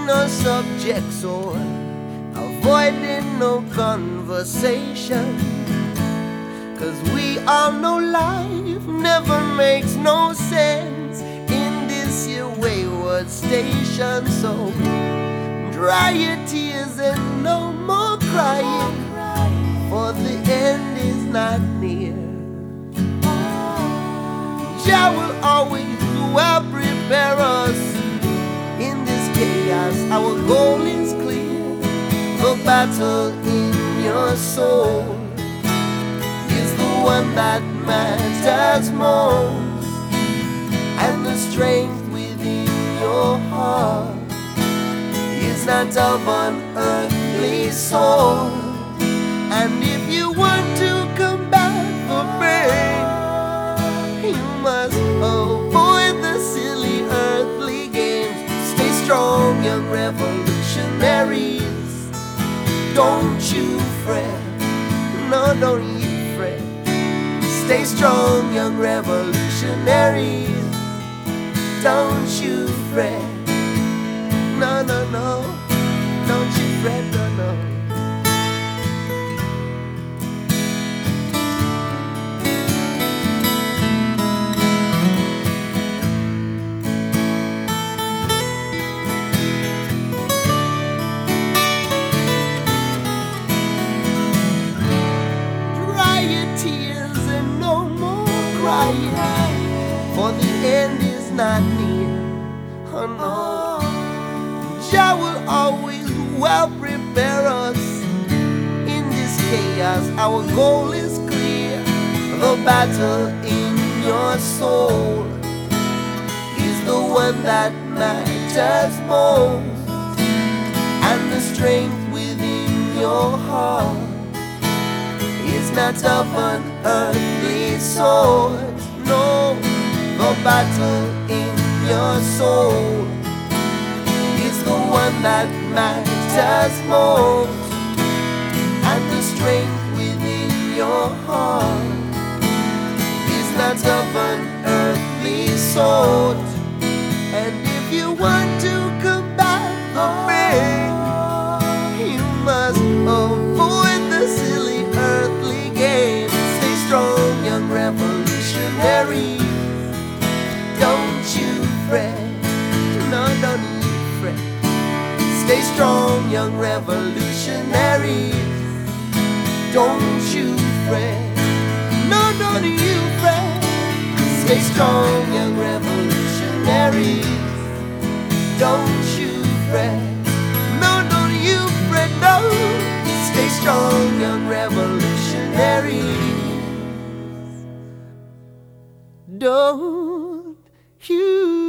no subjects or avoiding no conversation. 'Cause we all know life never makes no sense in this here wayward station. So dry your tears and no more crying, for the end is not near. Jah will always well prepare us in this chaos. Our goal is clear. The battle in your soul is the one that matters most, and the strength within your heart is not of an earthly soul. And if you want to come back for brain, you must avoid the silly earthly games. Stay strong, young revolutionaries. Don't you fret, no, don't you fret. Stay strong, young revolutionaries. Don't you fret, no, no, no. Don't you fret, no, no. For the end is not near. Oh no, Jah will always well prepare us in this chaos. Our goal is clear. The battle in your soul is the one that matters most, and the strength within your heart is not of an earthly sort. No, the battle in your soul is the one that matters most, and the strength within your heart is not of an earthly sort. And if you want to come back for me, you must avoid the silly earthly games. Stay strong, young revolutionary. Don't you fret, no, don't you fret. Stay strong, young revolutionary. Don't you fret, no, don't you fret. Stay strong, young revolutionary. Don't you fret, no, don't you fret, no. Stay strong, young revolutionary. Don't you